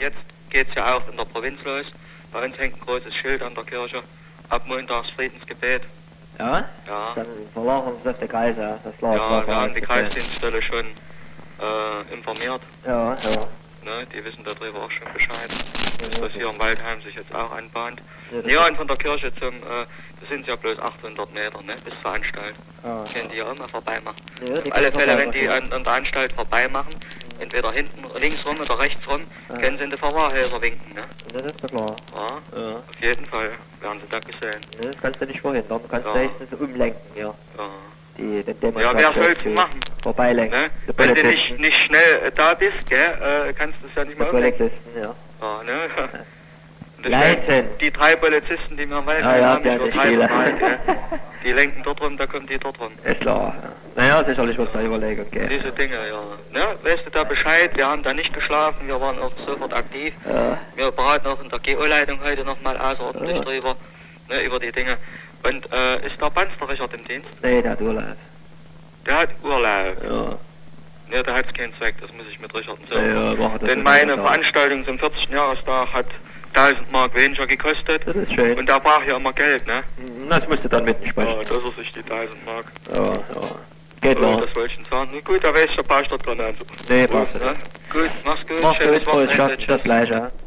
jetzt geht es ja auch in der Provinz los. Bei uns hängt ein großes Schild an der Kirche. Ab montags Friedensgebet. Ja? Ja. Dann verlagern sie auf die Kreise, ja. Das klar. Ja, wir haben die Kreisdienststelle schon informiert. Ja, ja. Ne, die wissen darüber auch schon Bescheid. Dass das hier im Waldheim sich jetzt auch anbahnt. Ja, Ja, und von der Kirche zum, das sind ja bloß 800 Meter, ne, bis zur Anstalt. Ah. Können die ja auch mal vorbei machen. Ja, die Auf alle können Fälle, wenn die vorbei an der Anstalt vorbei machen, entweder hinten, links rum oder rechts rum, können sie in die Verwahrhäuser winken, ne? Ja, das ist ja klar. Ja, Ja. auf jeden Fall werden sie da gesehen. Ja, das kannst du nicht verhindern. Du kannst Ja. höchstens umlenken, ja. Ja. Den Ja, wer soll's machen? Vorbeilenken. Ne? Die Wenn du Polizisten. nicht schnell da bist, gell, kannst du es ja nicht Die mehr umlenken. Polizisten, ja. Ja, ne? Und Leiten. Die 3 Polizisten, die wir im Waldheim Ja, haben, die ich haben übertreibe viele. mal, gell? Die lenken dort rum, da kommen die dort rum. Ist klar. Ja. Naja, sicherlich wird es eine Überlegung geben. Diese Dinge, ja. Ne? Weißt du da Bescheid? Wir haben da nicht geschlafen, wir waren auch sofort aktiv. Ja. Wir beraten auch in der GO-Leitung heute nochmal außerordentlich drüber, ne, über die Dinge. Und ist der Panzer Richard im Dienst? Nee, der hat Urlaub. Der hat Urlaub. Ja. Ne, da hat es keinen Zweck, das muss ich mit Richard so. Ja, machen das Denn nicht meine so. Veranstaltung zum 40. Jahrestag hat 1000 Mark weniger gekostet. Das ist schön. Und da braucht ja immer Geld, ne? Das musst du dann mit Ja, sprechen. dass er sich die 1000 Mark. Ja, ja. Geht So, los. das wollte ich Ihnen sagen. Gut, da weiß ich, da passt das dran. Also. Nee, Gut, passt ne? Gut, mach's gut. Mach's schönes gut, frohes Wochenende. Schaffen, das Gleiche.